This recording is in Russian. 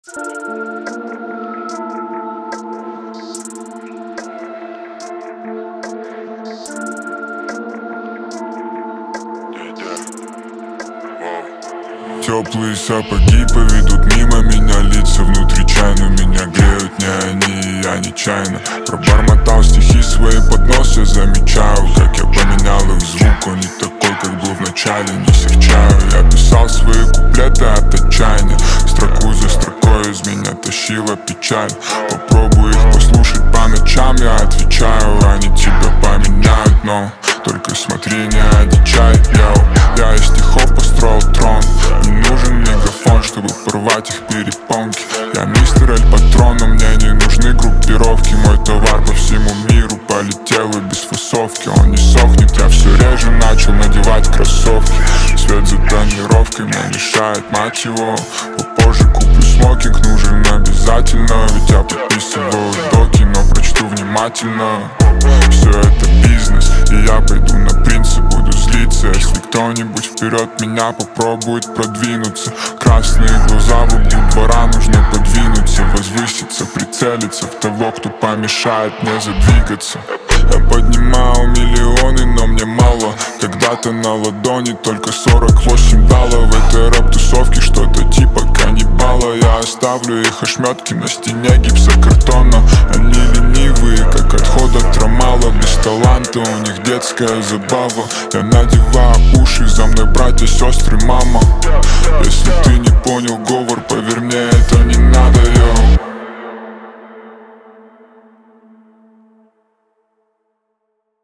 Теплые сапоги поведут мимо меня, лица внутри чайно меня греют не они, я нечаянно пробормотал стихи свои под нос. Я замечаю, как я поменял их звук. Он не такой, как был в начале, не серчаю. Я писал свои куплеты от отчаяния, строку за строкой из меня тащила печаль. Попробуй их послушать по ночам, я отвечаю, они тебя поменяют, но только смотри, не одичай. Я из стихов построил трон, не нужен мегафон, чтобы порвать их перепонки. Я мистер Эль Патрон, но мне не нужны группировки. Мой товар по всему миру полетел и без фасовки. Он не сохнет, я все реже начал надевать кроссовки. Свет за тонировкой мне мешает, мать его. Попозже куплю смокинг, нужен обязательно. Ведь я подписываю доки, но прочту внимательно. Все это бизнес, и я пойду на принцип, буду злиться, если кто-нибудь вперед меня попробует продвинуться. Красные глаза в углу двора, нужно подвинуться, возвыситься, прицелиться в того, кто помешает мне задвигаться. Я поднимал миллионы, но мне мало. Когда-то на ладони только 48 баллов. В этой рэп-тусовке что-то типа каннибала. Я оставлю их ошметки на стене гипсокартона. Они ленивые, как отход от ромала. Без таланта у них детская забава. Я надеваю уши, за мной братья, сестры, мама. Если ты не понял говор, поверь мне, это не надо, йоу.